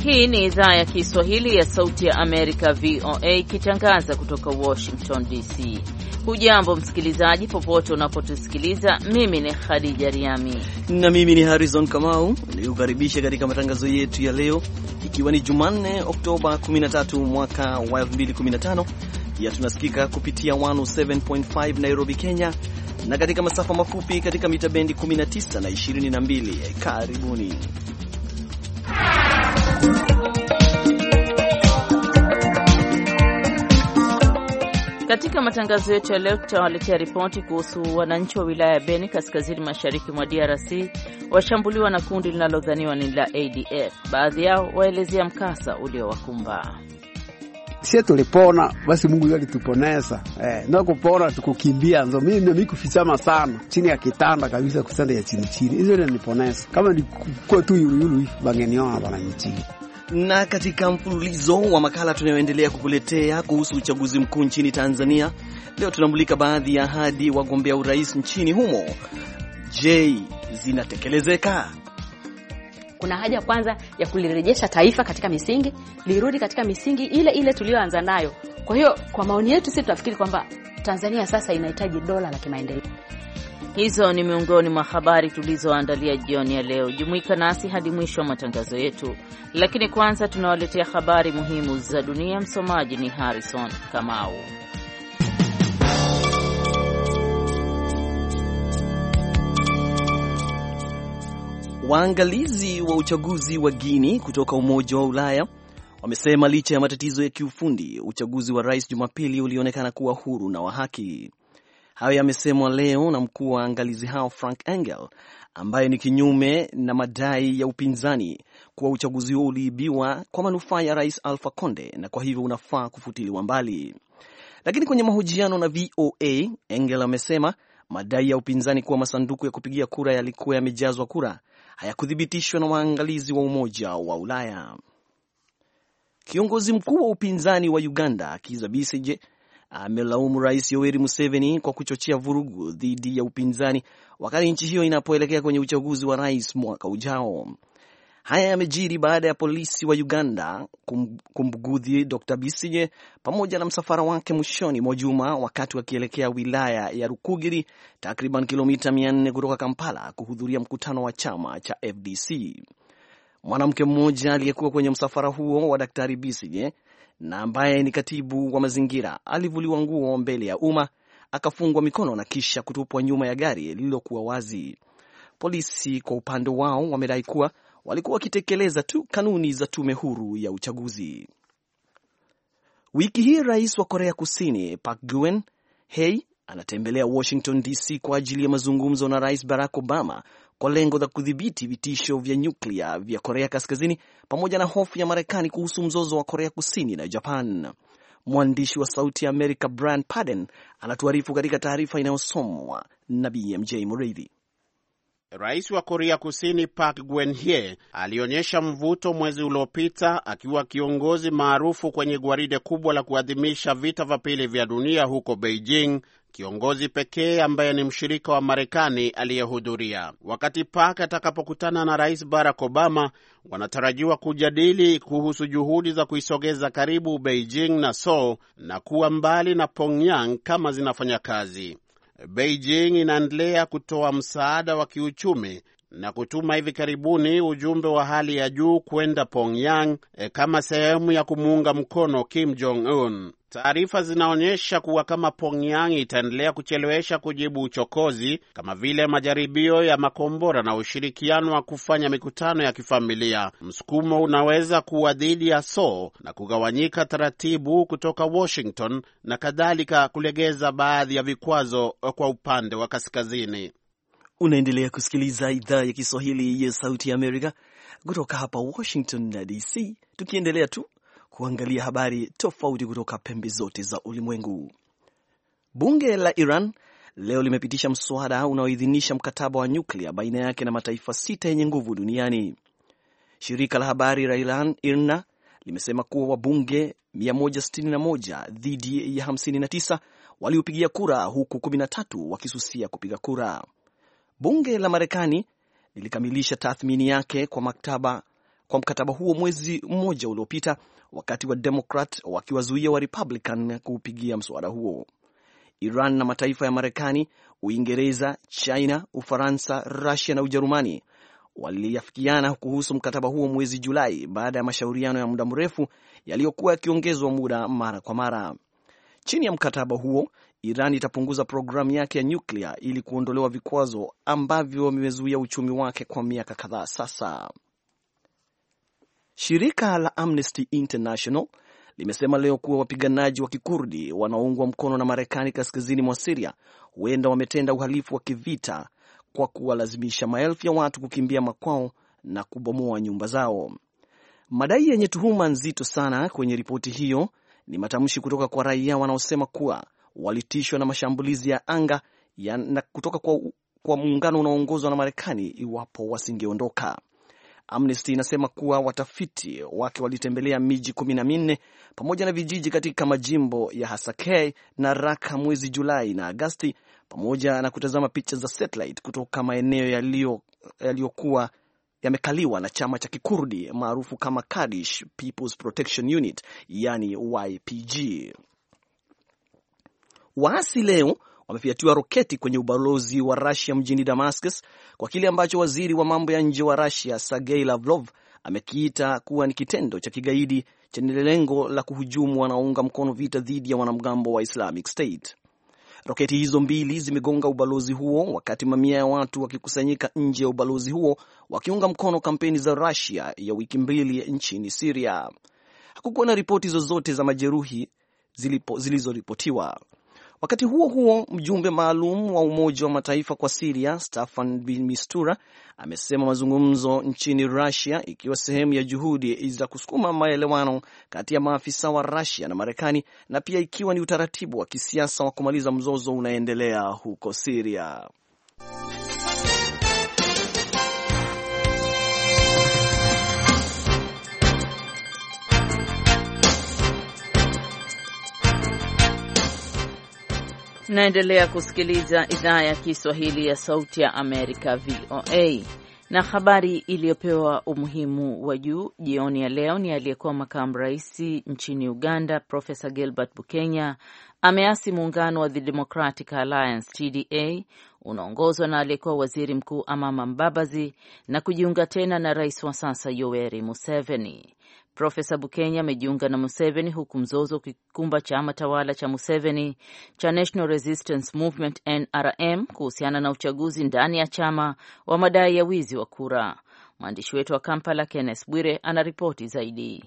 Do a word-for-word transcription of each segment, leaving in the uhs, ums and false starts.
Hii ni idhaa ya Kiswahili ya Sauti ya Amerika, V O A, ikitangaza kutoka Washington D C. Hujambo msikilizaji popote unapotusikiliza. Mimi ni Khadija Riami na mimi ni Harrison Kamau, nikukaribisha katika matangazo yetu ya leo, ikiwa ni Jumanne Oktoba kumi na tatu mwaka wa elfu mbili kumi na tano. Pia tunasikika kupitia mia saba nukta tano Nairobi, Kenya, na katika masafa mafupi katika mita bendi kumi na tisa na ishirini na mbili. Karibuni. Katika matangazo yetu ya leo tutawaletea ripoti kuhusu wananchi wa wilaya ya Beni kaskazini mashariki mwa D R C washambuliwa na kundi linalodhaniwa ni la A D F. Baadhi yao waelezea mkasa uliowakumba. Sisi tulipona, basi Mungu yeye alituponesa. Eh, na kupona tukukimbia nzo mimi mimi kufichama sana chini ya kitanda kabisa, kusanda ya chini chini. Hizo ndio niponesa. Kama ni kwa tu yulu yulu bangeniona bana nchini. Na katika mfululizo wa makala tunayoendelea kukuletea kuhusu uchaguzi mkuu nchini Tanzania, leo tunamulika baadhi ya ahadi wagombea urais nchini humo. Je, zinatekelezeka? Kuna haja kwanza ya kulirejesha taifa katika misingi, lirudi katika misingi ile ile tuliyoanza nayo. Kwa hiyo kwa maoni yetu sisi tunafikiri kwamba Tanzania sasa inahitaji dola la kimaendeleo. Hizo ni miongoni mwa habari tulizoandalia jioni ya leo. Jumuika nasi hadi mwisho wa matangazo yetu. Lakini kwanza tunawaletea habari muhimu za dunia. Msomaji ni Harrison Kamau. Waangalizi wa uchaguzi wa Guinea kutoka Umoja wa Ulaya wamesema licha ya matatizo ya kiufundi, uchaguzi wa rais Jumapili ulionekana kuwa huru na wa haki. Hayo yamesemwa leo na mkuu wa waangalizi hao Frank Engel, ambaye ni kinyume na madai ya upinzani kuwa uchaguzi huo uliibiwa kwa manufaa ya Rais Alpha Conde na kwa hivyo unafaa kufutiliwa mbali. Lakini kwenye mahojiano na V O A, Engel amesema madai ya upinzani kuwa masanduku ya kupigia kura yalikuwa yamejazwa kura hayakuthibitishwa na waangalizi wa Umoja wa Ulaya. Kiongozi mkuu wa upinzani wa Uganda, Kizza Besigye, amelaumu Rais Yoweri Museveni kwa kuchochea vurugu dhidi ya upinzani wakati nchi hiyo inapoelekea kwenye uchaguzi wa rais mwaka ujao. Haya yamejiri baada ya polisi wa Uganda kum, kumbugudhi Doctor Besigye pamoja na msafara wake mwishoni mwa juma wakati wakielekea wilaya ya Rukugiri, takriban kilomita mia nne kutoka Kampala, kuhudhuria mkutano wa chama cha F D C. Mwanamke mmoja aliyekuwa kwenye msafara huo wa Daktari Besigye na ambaye ni katibu wa mazingira alivuliwa nguo mbele ya umma, akafungwa mikono na kisha kutupwa nyuma ya gari lililokuwa wazi. Polisi kwa upande wao wamedai kuwa walikuwa wakitekeleza tu kanuni za tume huru ya uchaguzi. Wiki hii rais wa Korea Kusini Park Geun-hye anatembelea Washington D C kwa ajili ya mazungumzo na Rais Barack Obama kwa lengo la kudhibiti vitisho vya nyuklia vya Korea Kaskazini pamoja na hofu ya Marekani kuhusu mzozo wa Korea Kusini na Japan. Mwandishi wa Sauti ya Amerika Brian Padden anatuarifu katika taarifa inayosomwa na B M J Mureithi. Rais wa Korea Kusini Park Geun-hye alionyesha mvuto mwezi uliopita akiwa kiongozi maarufu kwenye gwaride kubwa la kuadhimisha vita vya pili vya dunia huko Beijing, kiongozi pekee ambaye ni mshirika wa Marekani aliyehudhuria. Wakati Park atakapokutana na Rais Barack Obama, wanatarajiwa kujadili kuhusu juhudi za kuisogeza karibu Beijing na Seoul na kuwa mbali na Pyongyang kama zinafanya kazi. Beijing inaendelea kutoa msaada wa kiuchumi na kutuma hivi karibuni ujumbe wa hali ya juu kwenda Pyongyang e, kama sehemu ya kumuunga mkono Kim Jong-un. Taarifa zinaonyesha kuwa kama Pyongyang itaendelea kuchelewesha kujibu uchokozi kama vile majaribio ya makombora na ushirikiano wa kufanya mikutano ya kifamilia, msukumo unaweza kuwa dhidi ya Seoul na kugawanyika taratibu kutoka Washington na kadhalika kulegeza baadhi ya vikwazo kwa upande wa kaskazini. Unaendelea kusikiliza idhaa ya Kiswahili ya Sauti ya Amerika kutoka hapa Washington D C, tukiendelea tu kuangalia habari tofauti kutoka pembe zote za ulimwengu. Bunge la Iran leo limepitisha mswada unaoidhinisha mkataba wa nyuklia baina yake na mataifa sita yenye nguvu duniani. Shirika la habari la Iran I R N A limesema kuwa wabunge mia moja sitini na moja dhidi ya hamsini na tisa waliopigia kura, huku kumi na tatu wakisusia kupiga kura. Bunge la Marekani lilikamilisha tathmini yake kwa maktaba kwa mkataba huo mwezi mmoja uliopita, wakati wa Democrat wakiwazuia wa Republican kuupigia mswada huo. Iran na mataifa ya Marekani, Uingereza, China, Ufaransa, Russia na Ujerumani waliafikiana kuhusu mkataba huo mwezi Julai baada ya mashauriano ya muda mrefu yaliyokuwa yakiongezwa muda mara kwa mara. Chini ya mkataba huo, Iran itapunguza programu yake ya nyuklia ili kuondolewa vikwazo ambavyo vimezuia uchumi wake kwa miaka kadhaa sasa. Shirika la Amnesty International limesema leo kuwa wapiganaji wa Kikurdi wanaoungwa mkono na Marekani kaskazini mwa Syria huenda wametenda uhalifu wa kivita kwa kuwalazimisha maelfu ya watu kukimbia makwao na kubomoa nyumba zao. Madai yenye tuhuma nzito sana kwenye ripoti hiyo ni matamshi kutoka kwa raia wanaosema kuwa walitishwa na mashambulizi ya anga ya na kutoka kwa, kwa muungano unaoongozwa na Marekani iwapo wasingeondoka. Amnesty inasema kuwa watafiti wake walitembelea miji kumi na minne pamoja na vijiji katika majimbo ya Hasakeh na Raqqa mwezi Julai na Agosti, pamoja na kutazama picha za satellite kutoka maeneo yaliyokuwa yamekaliwa na chama cha Kikurdi maarufu kama Kurdish People's Protection Unit, yani Y P G. Waasi leo wamefiatua roketi kwenye ubalozi wa Russia mjini Damascus kwa kile ambacho waziri wa mambo ya nje wa Russia Sergei Lavrov amekiita kuwa ni kitendo cha kigaidi chenye lengo la kuhujumu wanaounga mkono vita dhidi ya wanamgambo wa Islamic State. Roketi hizo mbili zimegonga ubalozi huo wakati mamia ya watu wakikusanyika nje ya ubalozi huo wakiunga mkono kampeni za Russia ya wiki mbili nchini Syria. Hakukuwa na ripoti zozote za majeruhi zilizoripotiwa. Wakati huo huo, mjumbe maalum wa Umoja wa Mataifa kwa Syria, Staffan de Mistura, amesema mazungumzo nchini Russia ikiwa sehemu ya juhudi za kusukuma maelewano kati ya maafisa wa Russia na Marekani, na pia ikiwa ni utaratibu wa kisiasa wa kumaliza mzozo unaendelea huko Syria. Naendelea kusikiliza idhaa ya Kiswahili ya Sauti ya Amerika V O A. Na habari iliyopewa umuhimu wa juu jioni ya leo ni aliyekuwa makamu rais nchini Uganda Profesa Gilbert Bukenya ameasi muungano wa The Democratic Alliance T D A unaongozwa na aliyekuwa waziri mkuu Amama Mbabazi na kujiunga tena na rais wa sasa Yoweri Museveni. Profesa Bukenya amejiunga na Museveni huku mzozo ukikumba chama tawala cha Museveni cha National Resistance Movement N R M kuhusiana na uchaguzi ndani ya chama wa madai ya wizi wa kura. Mwandishi wetu wa Kampala Kenneth Bwire anaripoti zaidi.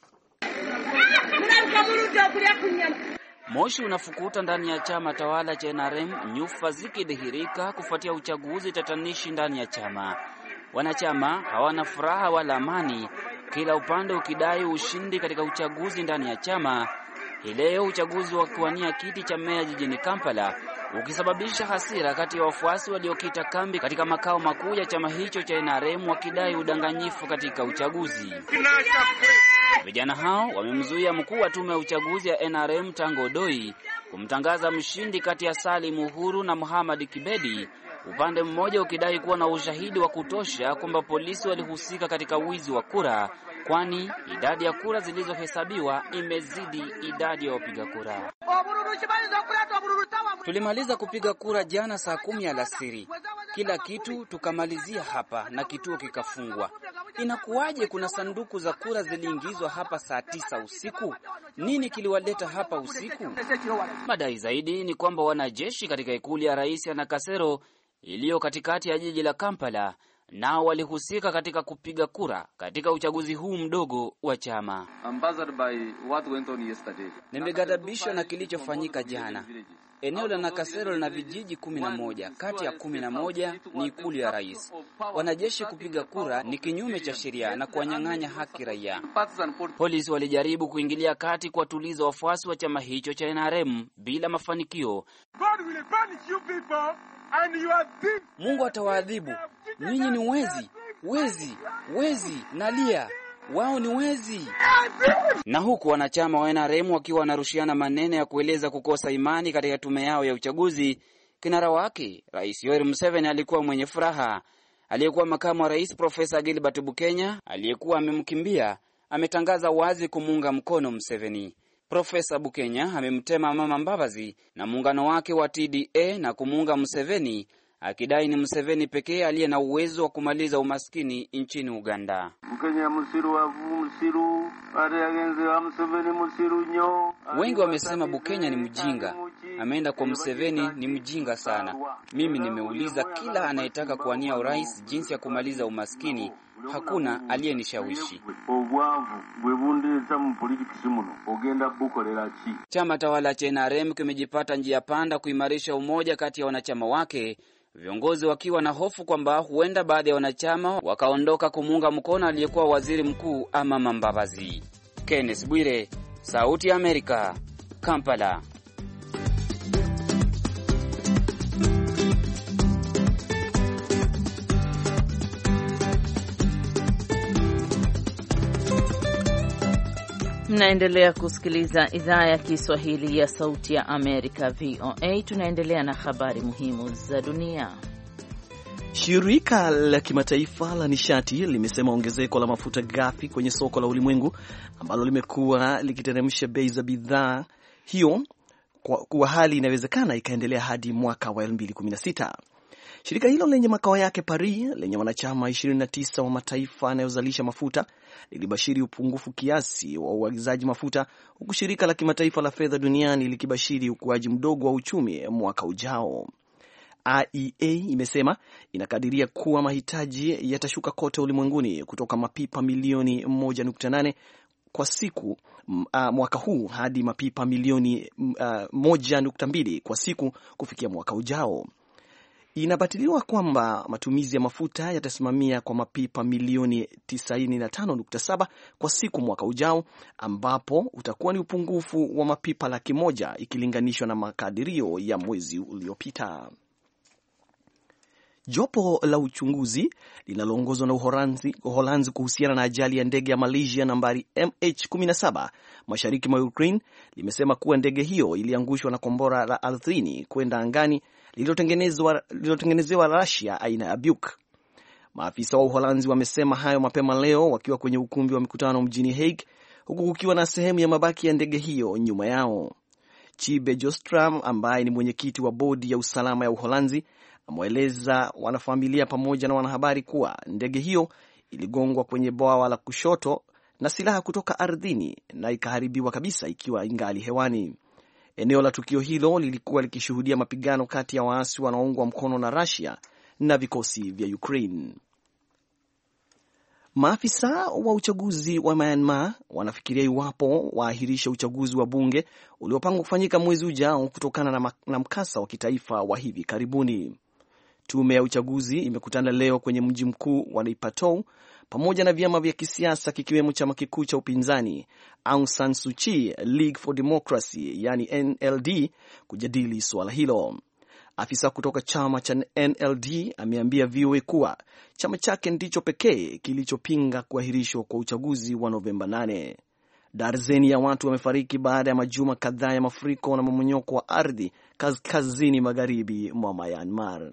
Moshi unafukuta ndani ya chama tawala cha N R M, nyufa zikidhihirika kufuatia uchaguzi tatanishi ndani ya chama. Wanachama hawana furaha wala amani, kila upande ukidai ushindi katika uchaguzi ndani ya chama. Hii leo uchaguzi wa kuwania kiti cha meya jijini Kampala ukisababisha hasira kati ya wafuasi waliokita kambi katika makao makuu ya chama hicho cha N R M wakidai udanganyifu katika uchaguzi. Vijana hao wamemzuia mkuu wa tume ya uchaguzi ya N R M Tango Odoi kumtangaza mshindi kati ya Salim Uhuru na Muhammad Kibedi, upande mmoja ukidai kuwa na ushahidi wa kutosha kwamba polisi walihusika katika wizi wa kura, kwani idadi ya kura zilizohesabiwa imezidi idadi ya wapiga kura. Tulimaliza kupiga kura jana saa kumi alasiri. Kila kitu tukamalizia hapa na kituo kikafungwa. Inakuwaje kuna sanduku za kura ziliingizwa hapa saa tisa usiku? Nini kiliwaleta hapa usiku? Madai zaidi ni kwamba wanajeshi katika ikulu ya Rais Nakasero iliyo katikati ya jiji la Kampala nao walihusika katika kupiga kura katika uchaguzi huu mdogo wa chama. Nimegadhabishwa na kilichofanyika jana. Eneo la Nakasero lina vijiji kumi na moja, kati ya kumi na moja ni ikulu ya rais. Wanajeshi kupiga kura ni kinyume cha sheria na kuwanyang'anya haki raia. Polisi walijaribu kuingilia kati kuwatuliza wafuasi wa chama hicho cha N R M bila mafanikio. Mungu atawaadhibu. Nyinyi ni wezi, wezi, wezi, nalia. Wao ni wezi. Na huku wanachama wa N R M wakiwa wanarushiana maneno ya kueleza kukosa imani katika tume yao ya uchaguzi, kinara wake Rais Yoweri Museveni alikuwa mwenye furaha. Aliyekuwa makamu wa rais Profesa Gilbert Bukenya, aliyekuwa amemkimbia, ametangaza wazi kumuunga mkono Museveni. Profesa Bukenya amemtema Mama Mbabazi na muungano wake wa T D A na kumuunga Museveni, akidai ni Museveni pekee aliye na uwezo wa kumaliza umaskini nchini Uganda. Bukenya musiru wa musiru areagenze wa Museveni musiru nyo. Wengi wamesema Bukenya ni mjinga. Ameenda kwa Museveni ni mjinga sana. Mimi nimeuliza kila anayetaka kuwania urais jinsi ya kumaliza umaskini, hakuna aliyenishawishi. Chama tawala cha N R M kimejipata njia panda kuimarisha umoja kati ya wanachama wake, viongozi wakiwa na hofu kwamba huenda baadhi ya wanachama wakaondoka kumuunga mkono aliyekuwa waziri mkuu Amama Mbabazi. Kenneth Bwire, Sauti ya Amerika, Kampala. Mnaendelea kusikiliza idhaa ya Kiswahili ya Sauti ya Amerika, V O A. Tunaendelea na habari muhimu za dunia. Shirika la kimataifa la nishati limesema ongezeko la mafuta ghafi kwenye soko la ulimwengu ambalo limekuwa likiteremsha bei za bidhaa hiyo kuwa hali inawezekana ikaendelea hadi mwaka wa elfu mbili kumi na sita. Shirika hilo lenye makao yake Paris, lenye wanachama ishirini na tisa wa mataifa yanayozalisha mafuta, lilibashiri upungufu kiasi wa uagizaji mafuta, huku shirika la kimataifa la fedha duniani likibashiri ukuaji mdogo wa uchumi mwaka ujao. I E A imesema inakadiria kuwa mahitaji yatashuka kote ulimwenguni kutoka mapipa milioni moja nukta nane kwa siku uh, mwaka huu hadi mapipa milioni uh, moja nukta mbili kwa siku kufikia mwaka ujao. Inabatiliwa kwamba matumizi ya mafuta yatasimamia kwa mapipa milioni tisini na tano nukta saba kwa siku mwaka ujao, ambapo utakuwa ni upungufu wa mapipa laki moja ikilinganishwa na makadirio ya mwezi uliopita. Jopo la uchunguzi linaloongozwa na Uholanzi, Uholanzi kuhusiana na ajali ya ndege ya Malaysia nambari M H kumi na saba mashariki mwa Ukraine limesema kuwa ndege hiyo iliangushwa na kombora la ardhini kwenda angani lililotengenezwa lililotengenezewa Russia aina ya Buk. Maafisa wa Uholanzi wamesema hayo mapema leo wakiwa kwenye ukumbi wa mikutano mjini Hague, huku kukiwa na sehemu ya mabaki ya ndege hiyo nyuma yao. Chibe Jostram ambaye ni mwenyekiti wa bodi ya usalama ya Uholanzi ameeleza wanafamilia pamoja na wanahabari kuwa ndege hiyo iligongwa kwenye bwawa la kushoto na silaha kutoka ardhini na ikaharibiwa kabisa ikiwa ingali hewani. Eneo la tukio hilo lilikuwa likishuhudia mapigano kati ya waasi wanaoungwa mkono na Russia na vikosi vya Ukraine. Maafisa wa uchaguzi wa Myanmar wanafikiria iwapo waahirisha uchaguzi wa bunge uliopangwa kufanyika mwezi ujao kutokana na mkasa wa kitaifa wa hivi karibuni. Tume ya uchaguzi imekutana leo kwenye mji mkuu wa Naypyidaw pamoja na vyama vya kisiasa kikiwemo chama kikuu cha upinzani Aung San Suu Kyi League for Democracy yani N L D kujadili suala hilo. Afisa kutoka chama cha N L D ameambia V O A kuwa chama chake ndicho pekee kilichopinga kuahirishwa kwa uchaguzi wa Novemba nane. Darzeni ya watu wamefariki baada ya majuma kadhaa ya mafuriko na mmomonyoko wa ardhi kaskazini magharibi mwa Myanmar.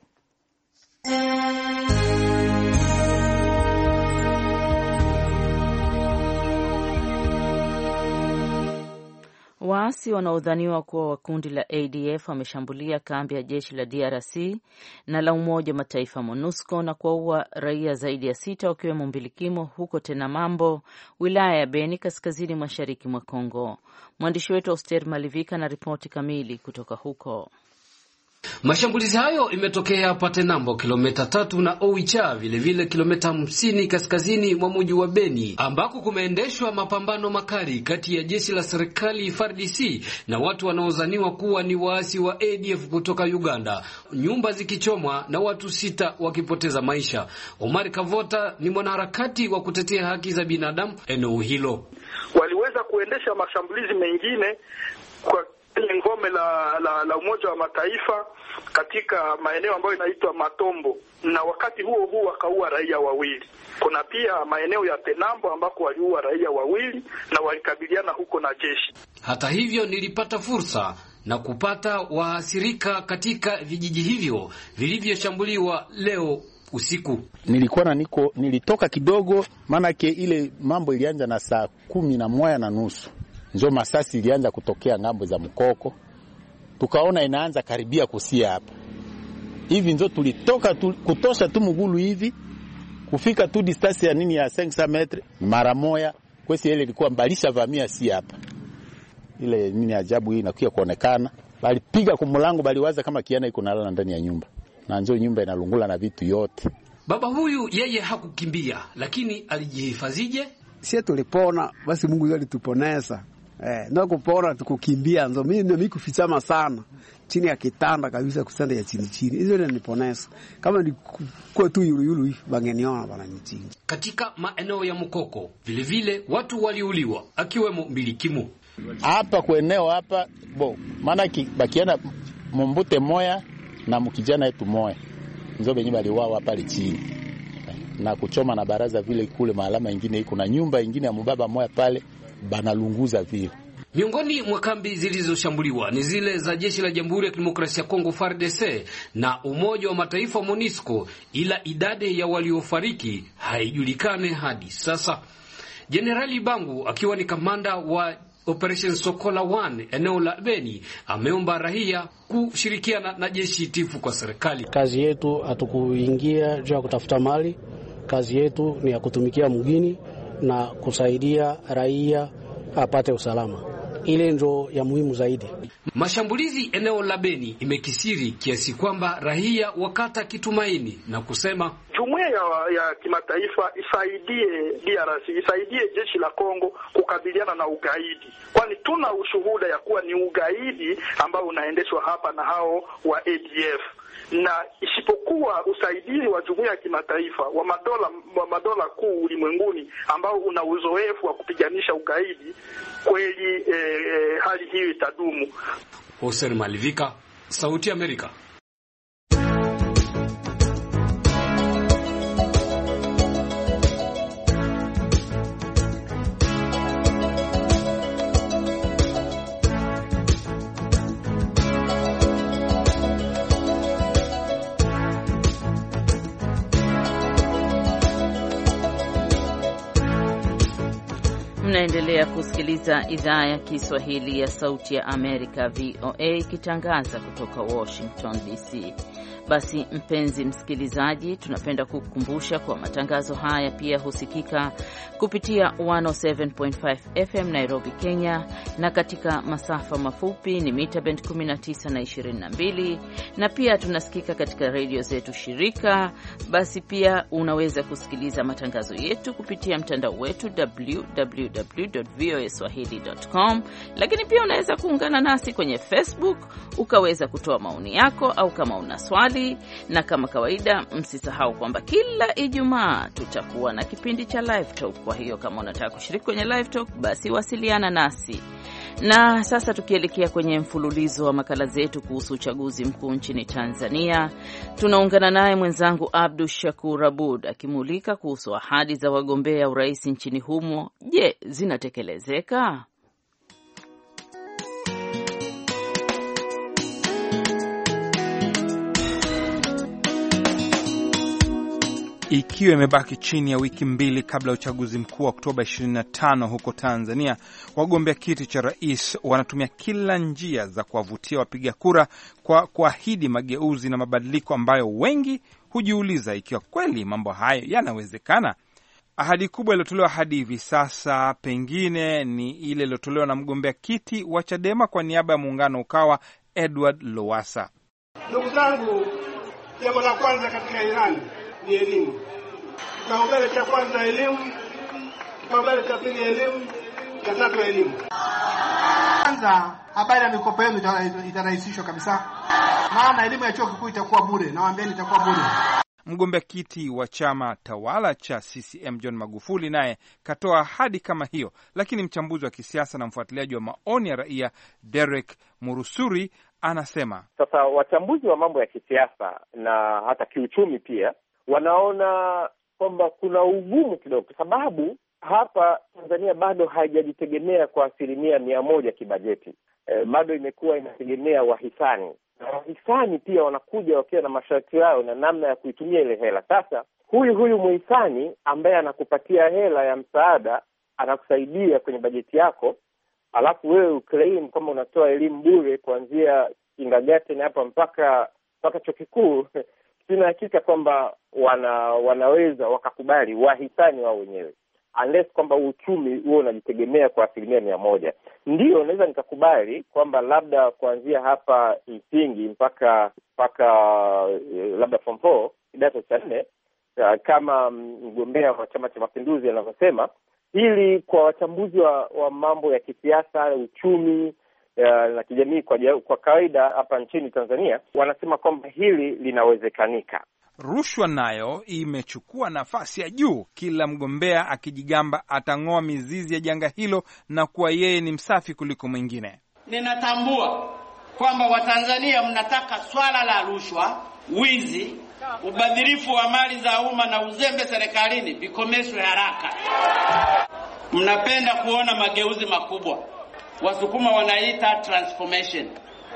Waasi wanaodhaniwa kuwa wa kundi la A D F wameshambulia kambi ya jeshi la D R C na la Umoja wa Mataifa MONUSCO na kuwaua raia zaidi ya sita wakiwemo mbilikimo huko tena Mambo, wilaya ya Beni kaskazini mashariki mwa Kongo. Mwandishi wetu Oster Malivika na ripoti kamili kutoka huko. Mashambulizi hayo imetokea hapa Tenambo kilomita tatu na Oicha vile vile kilomita hamsini kaskazini mwa mji wa Beni, ambako kumeendeshwa mapambano makali kati ya jeshi la serikali F A R D C na watu wanaozaniwa kuwa ni waasi wa A D F kutoka Uganda, nyumba zikichomwa na watu sita wakipoteza maisha. Omar Kavota ni mwanaharakati wa kutetea haki za binadamu eneo hilo. Waliweza kuendesha mashambulizi mengine kwa ngome la, la, la Umoja wa Mataifa katika maeneo ambayo inaitwa Matombo, na wakati huo huo wakaua raia wawili. Kuna pia maeneo ya Tenambo ambako waliua raia wawili na walikabiliana huko na jeshi. Hata hivyo nilipata fursa na kupata waathirika katika vijiji hivyo vilivyoshambuliwa leo usiku. Nilikuwa na niko nilitoka kidogo, maana ke ile mambo ilianza na saa kumi na moja na nusu. Ndio masasi ilianza kutokea ngambo za Mkoko. Tukaona inaanza karibia kusia hapa. Hivi ndio tulitoka tu, kutosha tu mgulu hivi kufika tu distance ya nini ya cinq metre mara moja. Kwesi ile ilikuwa mbalisha vamia si hapa. Ile nini ajabu hii inakuja kuonekana. Balipiga kwa mlango, baliwaza kama kiana iko nalala ndani ya nyumba. Na njoo nyumba inalungula na vitu yote. Baba huyu yeye hakukimbia, lakini alijihifadhije? Sisi tulipona, basi Mungu yeye alituponesa. Eh, na kupona tukukimbia nzo mimi ndio mikufichama sana. Chini ya kitanda kabisa, kusanda ya chini chini. Hizo ndio niponesa. Kama ni kwa tu yulu yulu hivi bangeniona bana nchini. Katika maeneo ya Mukoko, vile vile watu waliuliwa akiwemo Mbilikimu. Hapa kwa eneo hapa bo, maana bakiana Mbute moya na mkijana yetu moya. Nzo benye baliwao hapa chini. Na kuchoma na baraza vile kule maalama nyingine iko na nyumba nyingine ya mbaba moya pale banalunguza vile. Miongoni mwa kambi zilizoshambuliwa ni zile za jeshi la Jamhuri ya Kidemokrasia ya Kongo F A R D C na Umoja wa Mataifa MONUSCO, ila idadi ya waliofariki haijulikane hadi sasa. Jenerali Bangu akiwa ni kamanda wa Operation Sokola one eneo la Beni ameomba raia kushirikiana na jeshi tifu kwa serikali. Kazi yetu hatukuingia juu ya kutafuta mali. Kazi yetu ni ya kutumikia mgini na kusaidia raia apate usalama. Ile ndio ya muhimu zaidi. Mashambulizi eneo la Beni imekisiri kiasi kwamba raia wakata kitumaini na kusema jumuiya ya, ya kimataifa isaidie D R C, isaidie jeshi la Kongo kukabiliana na ugaidi. Kwani tuna ushuhuda ya kuwa ni ugaidi ambao unaendeshwa hapa na hao wa A D F. Na isipokuwa usaidizi wa jumuiya ya kimataifa wa madola wa madola kuu ulimwenguni ambao una uzoefu wa kupiganisha ugaidi, kweli eh, eh, hali hiyo itadumu. Hussein Malivika, Sauti ya Amerika. Mnaendelea kusikiliza idhaa ya Kiswahili ya Sauti ya Amerika V O A ikitangaza kutoka Washington D C. Basi mpenzi msikilizaji, tunapenda kukukumbusha kwa matangazo haya pia husikika kupitia one oh seven point five F M Nairobi, Kenya, na katika masafa mafupi ni mita band kumi na tisa na ishirini na mbili, na pia tunasikika katika radio zetu shirika. Basi pia unaweza kusikiliza matangazo yetu kupitia mtandao wetu w w w dot v o a swahili dot com, lakini pia unaweza kuungana nasi kwenye Facebook ukaweza kutoa maoni yako au kama una swali. Na kama kawaida msisahau kwamba kila Ijumaa tutakuwa na kipindi cha Live Talk. Kwa hiyo kama unataka kushiriki kwenye Live Talk, basi wasiliana nasi. Na sasa tukielekea kwenye mfululizo wa makala zetu kuhusu uchaguzi mkuu nchini Tanzania, tunaungana naye mwenzangu Abdul Shakur Abud akimulika kuhusu ahadi za wagombea urais nchini humo. Je, zinatekelezeka? Ikiwa imebaki chini ya wiki mbili kabla ya uchaguzi mkuu wa Oktoba ishirini na tano huko Tanzania, wagombea kiti cha rais wanatumia kila njia za kuwavutia wapiga kura kwa kuahidi mageuzi na mabadiliko ambayo wengi hujiuliza ikiwa kweli mambo hayo yanawezekana. Ahadi kubwa iliyotolewa hadi hivi sasa pengine ni ile iliyotolewa na mgombea kiti wa Chadema kwa niaba ya muungano Ukawa, Edward Lowassa. Ndugu zangu, jambo la kwanza katika Iran ni elimu. Kipaumbele cha kwanza elimu, kipaumbele cha pili elimu, cha tatu elimu. Kwanza, habari ya mikopo yenu itarahisishwa kabisa. Maana elimu ya chuo kikuu itakuwa bure, nawaambieni itakuwa bure. Mgombea kiti wa chama tawala cha C C M John Magufuli naye katoa ahadi kama hiyo, lakini mchambuzi wa kisiasa na mfuatiliaji wa maoni ya raia Derek Murusuri anasema sasa wachambuzi wa mambo ya kisiasa na hata kiuchumi pia wanaona kwamba kuna ugumu kidogo, kwa sababu hapa Tanzania bado haijajitegemea kwa asilimia mia moja kibajeti. E, bado imekuwa inategemea wahisani. na wahisani pia wanakuja wakiwa na masharti yao na namna ya kuitumia ile hela. Sasa huyu huyu muhisani ambaye anakupatia hela ya msaada, anakusaidia kwenye bajeti yako, alafu wewe uclaim kama unatoa elimu bure kuanzia kindergarten hapa mpaka mpaka chuo kikuu, sina hakika kwamba wana wanaweza wakakubali wahisani wao wenyewe, unless kwamba uchumi huo unajitegemea kwa asilimia mia moja. Ndio naweza nikakubali kwamba labda kuanzia hapa msingi mpaka mpaka labda form four kidato cha nne, kama mgombea wa Chama cha Mapinduzi anavyosema, hili kwa wachambuzi wa, wa mambo ya kisiasa, uchumi na kijamii kwa, kwa kawaida hapa nchini Tanzania wanasema kwamba hili linawezekanika. Rushwa nayo imechukua nafasi ya juu, kila mgombea akijigamba atang'oa mizizi ya janga hilo na kuwa yeye ni msafi kuliko mwingine. Ninatambua kwamba Watanzania mnataka swala la rushwa, wizi, ubadhirifu wa mali za umma na uzembe serikalini vikomeshwe haraka. Mnapenda kuona mageuzi makubwa. Wasukuma wanaita transformation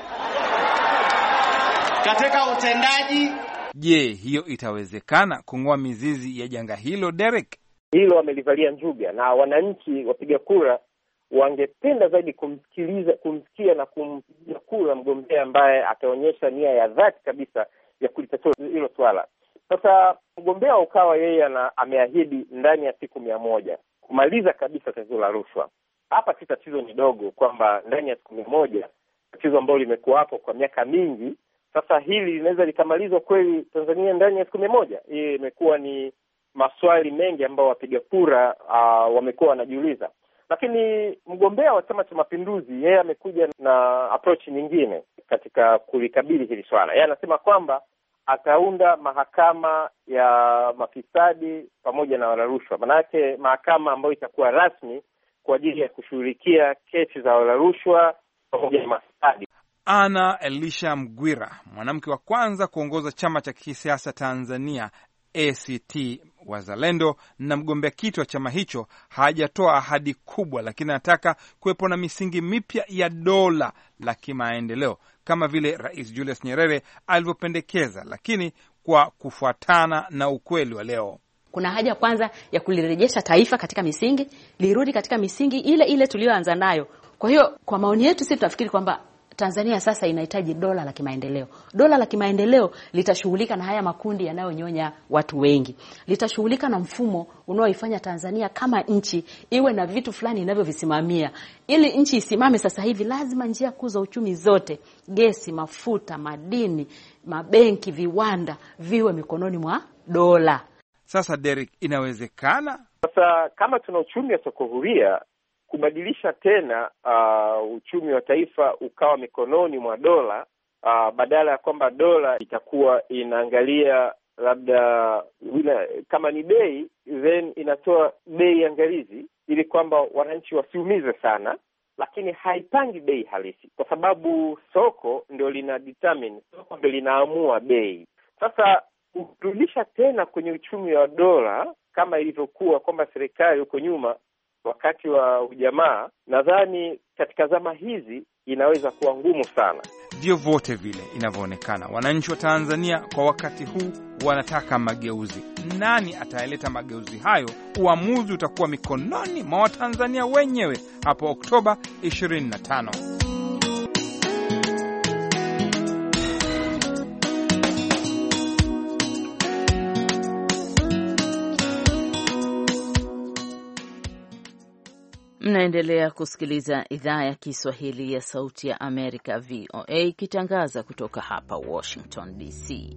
katika utendaji. Je, hiyo itawezekana kung'oa mizizi ya janga hilo, Derek? Hilo wamelivalia njuga, na wananchi wapiga kura wangependa zaidi kumsikiliza, kumsikia na kumpigia kura mgombea ambaye ataonyesha nia ya dhati kabisa ya kulitatua hilo swala. Sasa mgombea ukawa yeye ana ameahidi ndani ya siku mia moja kumaliza kabisa tatizo la rushwa. Hapa si tatizo ni dogo kwamba ndani ya siku mia moja, tatizo ambalo limekuwa hapo kwa miaka mingi. Sasa hili linaweza likamalizwa kweli Tanzania ndani ya siku mia moja? Hii imekuwa ni maswali mengi ambayo wapiga kura uh, wamekuwa wanajiuliza. Lakini mgombea wa Chama cha Mapinduzi yeye amekuja na approach nyingine katika kulikabili hili swala. Yeye anasema kwamba ataunda mahakama ya mafisadi pamoja na wala rushwa. Maana yake mahakama ambayo itakuwa rasmi kwa ajili ya kushughulikia kesi za wala rushwa pamoja na mafisadi. Ana Elisha Mgwira, mwanamke wa kwanza kuongoza chama cha kisiasa Tanzania A C T Wazalendo na mgombea kiti wa chama hicho, hajatoa ahadi kubwa, lakini anataka kuwepo na misingi mipya ya dola la kimaendeleo kama vile Rais Julius Nyerere alivyopendekeza, lakini kwa kufuatana na ukweli wa leo. Kuna haja kwanza ya kulirejesha taifa katika misingi, lirudi katika misingi ile ile tuliyoanza nayo. Kwa hiyo kwa maoni yetu sisi tunafikiri kwamba Tanzania sasa inahitaji dola la kimaendeleo. Dola la kimaendeleo litashughulika na haya makundi yanayonyonya watu wengi. Litashughulika na mfumo unaoifanya Tanzania kama nchi iwe na vitu fulani inavyovisimamia. Ili nchi isimame sasa hivi lazima njia kuu za uchumi zote, gesi, mafuta, madini, mabenki, viwanda viwe mikononi mwa dola. Sasa Derek, inawezekana? Sasa kama tuna uchumi wa soko huria, kubadilisha tena uh, uchumi wa taifa ukawa mikononi mwa dola, uh, badala ya kwamba dola itakuwa inaangalia labda ina, kama ni bei then inatoa bei angalizi ili kwamba wananchi wasiumize sana, lakini haipangi bei halisi kwa sababu soko ndio lina determine, soko ndio linaamua bei. Sasa kurudisha tena kwenye uchumi wa dola kama ilivyokuwa kwamba serikali huko nyuma wakati wa ujamaa, nadhani katika zama hizi inaweza kuwa ngumu sana. Ndio vote vile inavyoonekana, wananchi wa Tanzania kwa wakati huu wanataka mageuzi. Nani ataeleta mageuzi hayo? Uamuzi utakuwa mikononi mwa Watanzania wenyewe hapo Oktoba ishirini na tano. Mnaendelea kusikiliza idhaa ya Kiswahili ya Sauti ya Amerika V O A ikitangaza kutoka hapa Washington D C.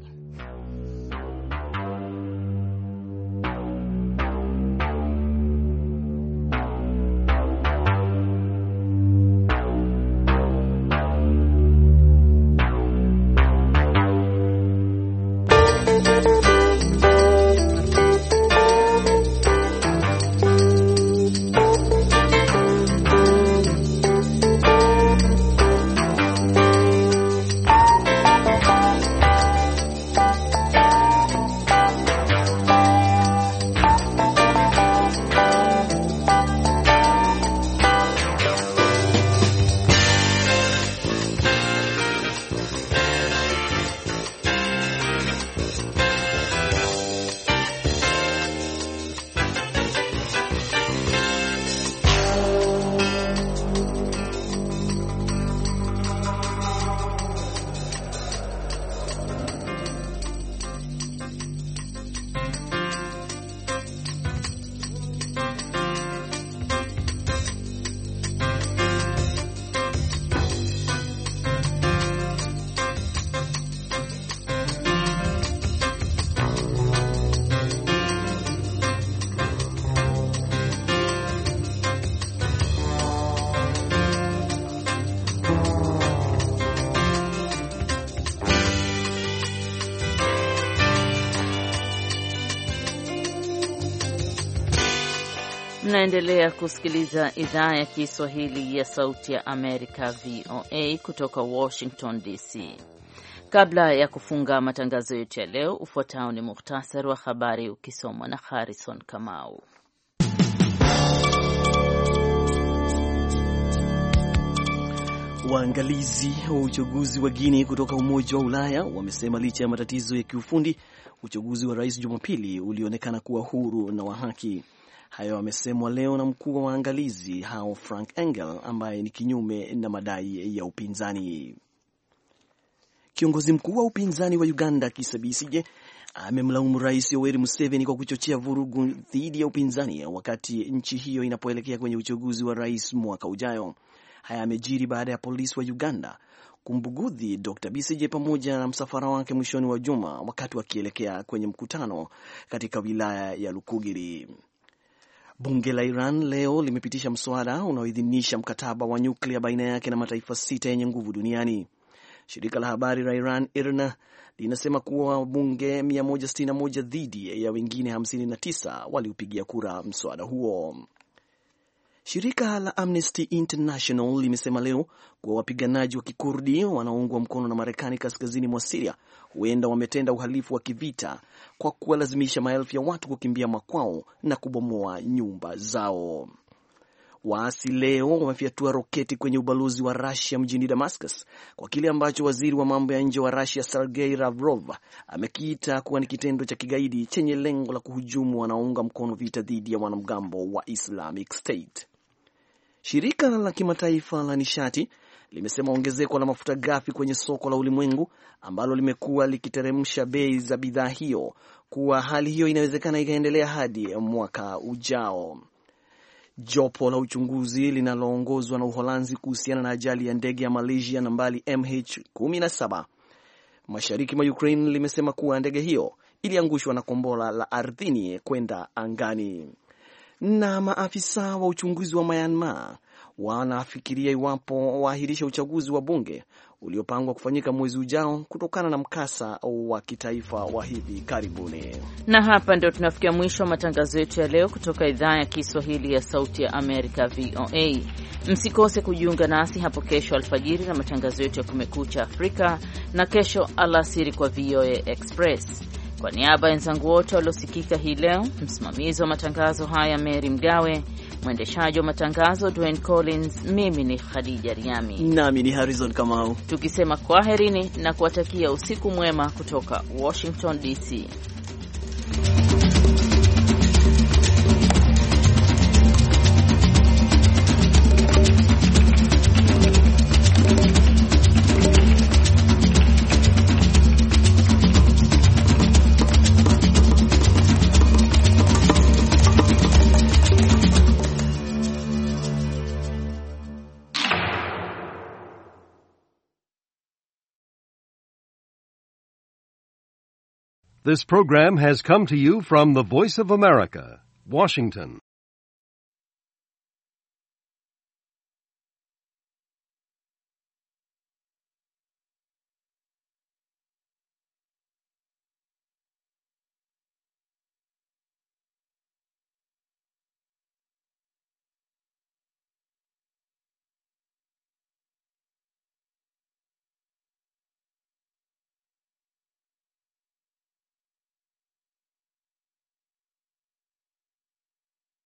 Mnaendelea kusikiliza idhaa ya Kiswahili ya Sauti ya Amerika V O A kutoka Washington D C. Kabla ya kufunga matangazo yetu ya leo, ufuatao ni muhtasari wa habari ukisomwa na Harrison Kamau. Waangalizi wa uchaguzi wa Guinea kutoka Umoja wa Ulaya wamesema licha ya matatizo ya kiufundi, uchaguzi wa rais Jumapili ulionekana kuwa huru na wa haki. Hayo wamesemwa leo na mkuu wa waangalizi hao Frank Engel, ambaye ni kinyume na madai ya upinzani. Kiongozi mkuu wa upinzani wa Uganda Kizza Besigye amemlaumu Rais Yoweri Museveni kwa kuchochea vurugu dhidi ya upinzani wakati nchi hiyo inapoelekea kwenye uchaguzi wa rais mwaka ujao. Haya yamejiri baada ya polisi wa Uganda kumbugudhi Doctor Besigye pamoja na msafara wake mwishoni wa juma wakati wakielekea kwenye mkutano katika wilaya ya Lukugiri. Bunge la Iran leo limepitisha mswada unaoidhinisha mkataba wa nyuklia baina yake na mataifa sita yenye nguvu duniani. Shirika la habari la Iran I R N A linasema kuwa wabunge mia moja sitini na moja dhidi ya wengine hamsini na tisa waliupigia kura mswada huo. Shirika la Amnesty International limesema leo kuwa wapiganaji wa Kikurdi wanaoungwa mkono na Marekani kaskazini mwa Syria huenda wametenda uhalifu wa kivita kwa kuwalazimisha maelfu ya watu kukimbia makwao na kubomoa nyumba zao. Waasi leo wamefyatua roketi kwenye ubalozi wa Russia mjini Damascus kwa kile ambacho waziri wa mambo ya nje wa Russia Sergei Lavrov amekiita kuwa ni kitendo cha kigaidi chenye lengo la kuhujumu wanaounga mkono vita dhidi ya wanamgambo wa Islamic State. Shirika la kimataifa la nishati limesema ongezeko la mafuta ghafi kwenye soko la ulimwengu ambalo limekuwa likiteremsha bei za bidhaa hiyo kuwa hali hiyo inawezekana ikaendelea hadi mwaka ujao. Jopo la uchunguzi linaloongozwa na Uholanzi kuhusiana na ajali ya ndege ya Malaysia nambari M H kumi na saba mashariki mwa Ukraine limesema kuwa ndege hiyo iliangushwa na kombora la ardhini kwenda angani. Na maafisa wa uchunguzi wa Myanmar wanafikiria iwapo waahirisha uchaguzi wa bunge uliopangwa kufanyika mwezi ujao kutokana na mkasa wa kitaifa wa hivi karibuni. Na hapa ndio tunafikia mwisho wa matangazo yetu ya leo kutoka idhaa ya Kiswahili ya Sauti ya Amerika V O A. Msikose kujiunga nasi hapo kesho alfajiri na matangazo yetu ya Kumekucha Afrika na kesho alasiri kwa V O A Express. Kwa niaba ya wenzangu wote waliosikika hii leo, msimamizi wa matangazo haya Mary Mgawe, mwendeshaji wa matangazo Dwayne Collins, mimi ni Khadija Riami nami ni Harrison Kamau, tukisema kwaherini na kuwatakia usiku mwema kutoka Washington D C. This program has come to you from the Voice of America, Washington.